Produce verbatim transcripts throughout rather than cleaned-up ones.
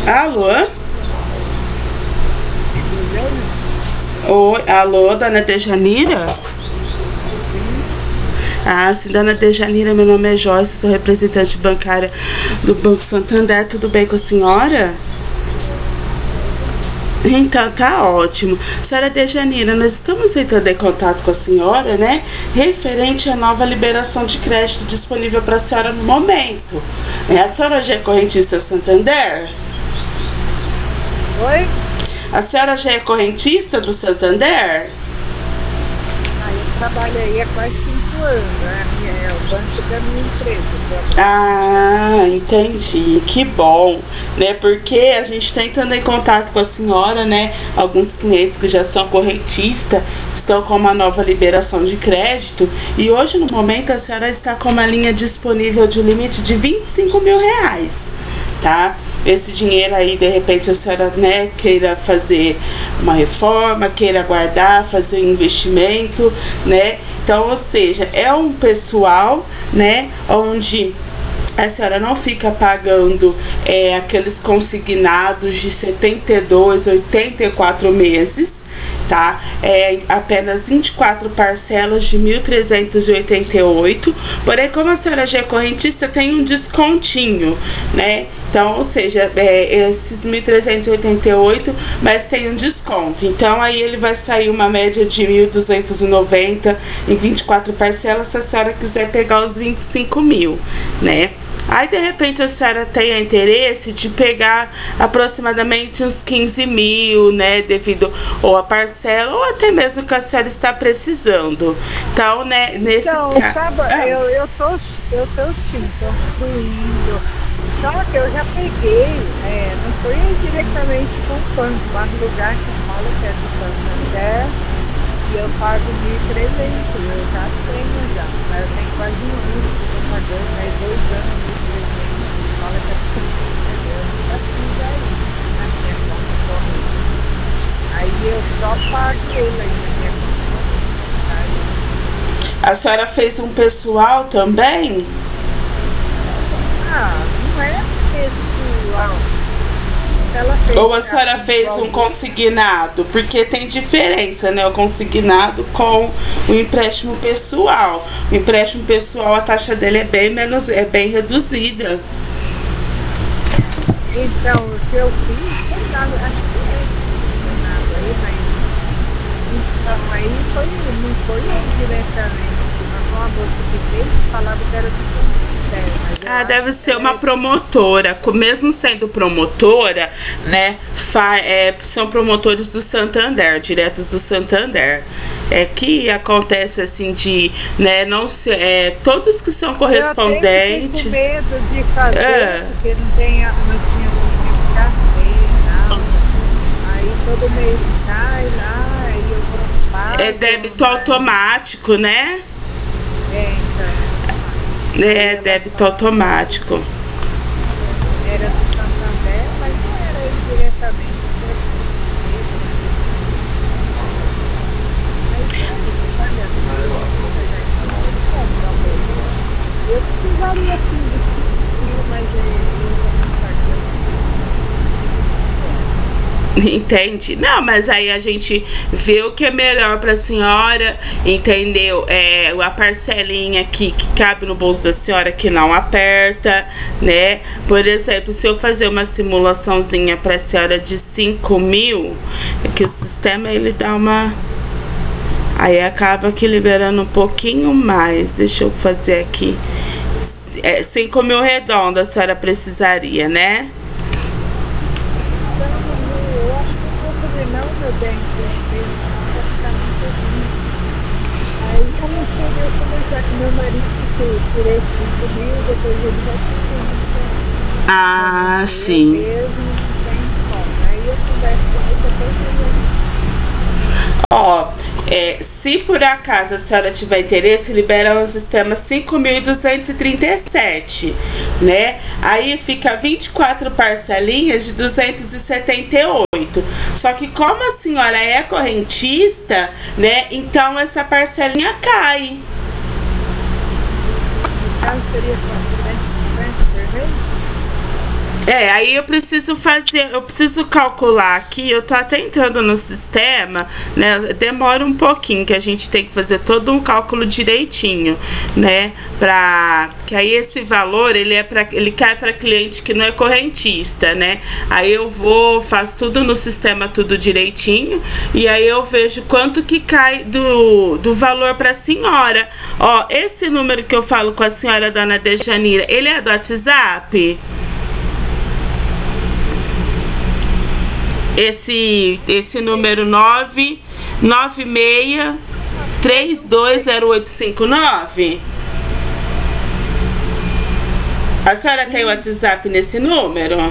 Alô? Oi, alô, dona Dejanira? Ah, sim, dona Dejanira, meu nome é Joyce, sou representante bancária do Banco Santander, tudo bem com a senhora? Então, tá ótimo. Senhora Dejanira, nós estamos entrando em contato com a senhora, né? Referente à nova liberação de crédito disponível para a senhora no momento. É, a senhora já é correntista Santander? Oi? A senhora já é correntista do Santander? Ah, eu trabalho aí há quase cinco anos, né? É o banco da minha empresa. Ah, entendi. Que bom, né? Porque a gente está entrando em contato com a senhora, né? Alguns clientes que já são correntistas estão com uma nova liberação de crédito e hoje, no momento, a senhora está com uma linha disponível de limite de vinte e cinco mil reais, tá? Esse dinheiro aí, de repente, a senhora, né, queira fazer uma reforma, queira guardar, fazer um investimento, né? Então, ou seja, é um pessoal, né, onde a senhora não fica pagando é, aqueles consignados de setenta e dois, oitenta e quatro meses, tá? É apenas vinte e quatro parcelas de mil trezentos e oitenta e oito, porém, como a senhora já é correntista, tem um descontinho, né? Então, ou seja, é, esses mil trezentos e oitenta e oito, mas tem um desconto. Então, aí ele vai sair uma média de mil duzentos e noventa em vinte e quatro parcelas, se a senhora quiser pegar os vinte e cinco mil, né? Aí, de repente, a senhora tenha interesse de pegar aproximadamente uns quinze mil, né? Devido ou a parcela, ou até mesmo que a senhora está precisando. Então, né, nesse Então, caso. sabe, Ah. eu, eu tô, eu tô sim, construindo. Só que eu já peguei, é, não foi diretamente com o banco, mas no lugar que fala que é do Santander, e eu pago mil e trezentos, eu já tenho já, mas eu tenho quase um ano que eu tô pagando, aí dois anos, mil e trezentos, fala que é do Santander, eu nunca fiz aí, na minha conta corrente. Aí eu só pago ele aí na minha conta corrente. A senhora fez um pessoal também? Ah, não é pessoal. Ela fez Ou a senhora fez um consignado? Porque tem diferença, né? O consignado com o empréstimo pessoal. O empréstimo pessoal, a taxa dele é bem menos, é bem reduzida. Então, o que eu fiz, sei lá, acho que é consignado aí, mas então aí foi, não foi eu diretamente. Mas uma moça que fez falava que era do Santander. Ah, deve ser uma promotora. Mesmo sendo promotora, né? Fa é, são promotores do Santander, diretos do Santander. É que acontece assim de, né? Não se, é, todos que são correspondentes. Eu tenho medo de fazer, é. porque não, tem, não tinha dinheiro pra ter, não. Aí todo mês sai lá, aí eu vou pago. É débito automático, né? É, então. É débito automático. Era do Santander, mas não era ele diretamente. Eu precisaria assim de cinco, mas é. Entende? Não, mas aí a gente vê o que é melhor pra senhora, entendeu? É, a parcelinha aqui que cabe no bolso da senhora que não aperta, né? Por exemplo, se eu fazer uma simulaçãozinha pra senhora de cinco mil, é que o sistema ele dá uma... Aí acaba aqui liberando um pouquinho mais. Deixa eu fazer aqui. É, cinco mil redonda a senhora precisaria, né? Não, meu bem, aí como eu cheguei a conversar com meu marido que tirei cinco mil, depois ele vai ter. Ah, eu sim. Mesmo, não tem como. Aí eu converso com ele depois ele... Ó, é, se por acaso a senhora tiver interesse, libera o sistema cinco mil duzentos e trinta e sete, né? Aí fica vinte e quatro parcelinhas de duzentos e setenta e oito. Só que como a senhora é correntista, né? Então essa parcelinha cai. No caso seria duzentos e cinquenta por mês? É, aí eu preciso fazer, eu preciso calcular aqui, eu tô até entrando no sistema, né, demora um pouquinho, que a gente tem que fazer todo um cálculo direitinho, né, pra, que aí esse valor, ele é para ele cai para cliente que não é correntista, né, aí eu vou, faço tudo no sistema, tudo direitinho, e aí eu vejo quanto que cai do, do valor pra senhora. Ó, esse número que eu falo com a senhora, dona Dejanira, ele é do WhatsApp? Esse, esse número nove nove seis três dois zero oito cinco nove. A senhora tem WhatsApp nesse número?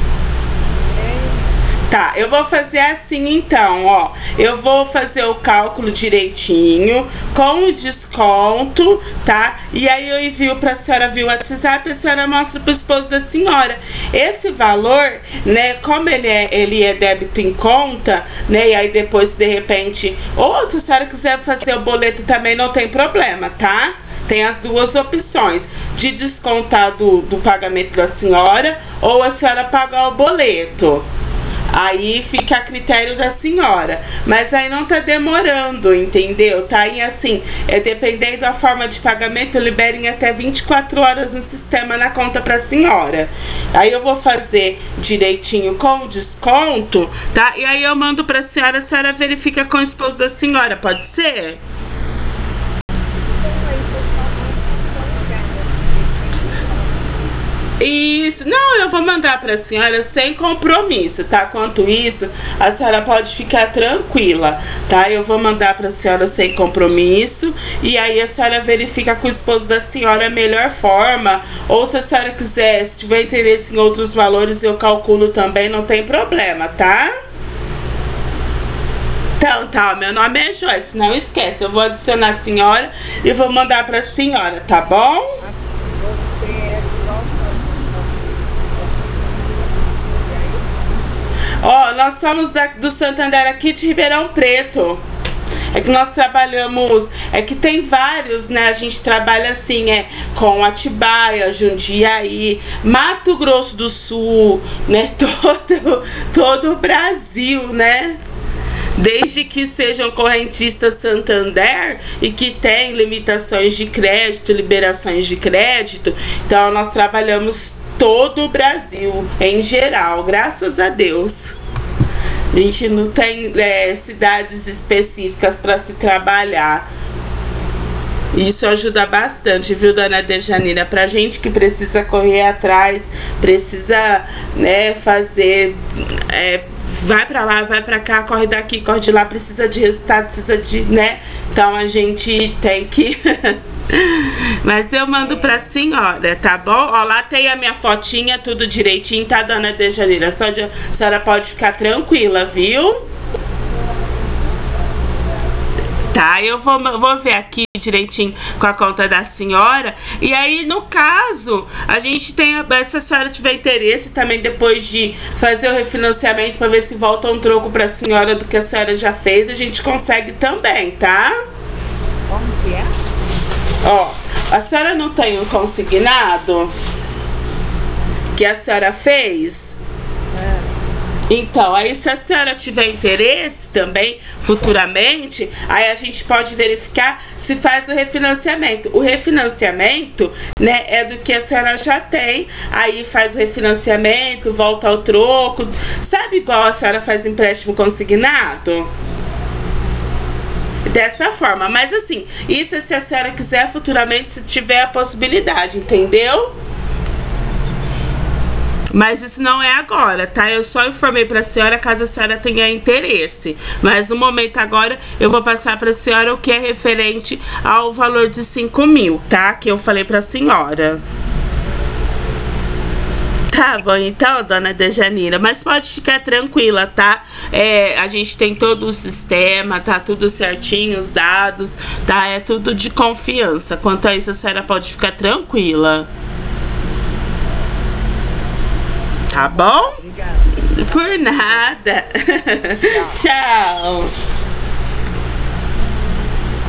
Tá, eu vou fazer assim então, ó. Eu vou fazer o cálculo direitinho, com o desconto, tá? E aí eu envio pra senhora via WhatsApp, a senhora mostra pro esposo da senhora. Esse valor, né, como ele é, ele é débito em conta, né? E aí depois, de repente, ou se a senhora quiser fazer o boleto também, não tem problema, tá? Tem as duas opções, de descontar do, do pagamento da senhora, ou a senhora pagar o boleto. Aí fica a critério da senhora. Mas aí não tá demorando, entendeu? Tá aí assim, é, dependendo da forma de pagamento, liberem até vinte e quatro horas no sistema na conta pra senhora. Aí eu vou fazer direitinho com o desconto, tá? E aí eu mando pra senhora, a senhora verifica com o esposo da senhora, pode ser? Isso, não, eu vou mandar para a senhora sem compromisso, tá? Quanto isso, a senhora pode ficar tranquila, tá? Eu vou mandar para a senhora sem compromisso e aí a senhora verifica com o esposo da senhora a melhor forma, ou se a senhora quiser, se tiver interesse em outros valores, eu calculo também, não tem problema, tá? Então, tá, meu nome é Joyce, não esquece, eu vou adicionar a senhora e vou mandar para a senhora, tá bom? Ó, nós somos da, do Santander aqui de Ribeirão Preto. É que nós trabalhamos, é que tem vários, né? A gente trabalha assim, é com Atibaia, Jundiaí, Mato Grosso do Sul, né? Todo, todo o Brasil, né? Desde que sejam correntistas Santander e que tem limitações de crédito, liberações de crédito. Então nós trabalhamos todo o Brasil em geral, graças a Deus. A gente não tem é, cidades específicas para se trabalhar. Isso ajuda bastante, viu, dona Dejanira? Pra gente que precisa correr atrás, precisa, né, fazer, é, vai pra lá, vai pra cá, corre daqui, corre de lá, precisa de resultado, precisa de, né? Então a gente tem que... Mas eu mando pra senhora, tá bom? Ó, lá tem a minha fotinha, tudo direitinho, tá, dona Dejanira? Só de, a senhora pode ficar tranquila, viu? Tá, eu vou, vou ver aqui direitinho com a conta da senhora. E aí, no caso, a gente tem, se a senhora tiver interesse também depois de fazer o refinanciamento para ver se volta um troco pra senhora do que a senhora já fez, a gente consegue também, tá? Como que é? Ó, a senhora não tem um consignado que a senhora fez? É. Então, aí se a senhora tiver interesse também, futuramente, aí a gente pode verificar se faz o refinanciamento. O refinanciamento, né, é do que a senhora já tem, aí faz o refinanciamento, volta ao troco. Sabe igual a senhora faz empréstimo consignado? Dessa forma, mas assim, isso é se a senhora quiser futuramente, se tiver a possibilidade, entendeu? Mas isso não é agora, tá? Eu só informei pra senhora caso a senhora tenha interesse. Mas no momento agora, eu vou passar pra senhora o que é referente ao valor de cinco mil, tá? Que eu falei pra senhora. Tá bom, então, dona Dejanira, mas pode ficar tranquila, tá? É, a gente tem todo o sistema, tá tudo certinho, os dados, tá? É tudo de confiança. Quanto a isso, a senhora pode ficar tranquila. Tá bom? Obrigada. Por nada. Tchau.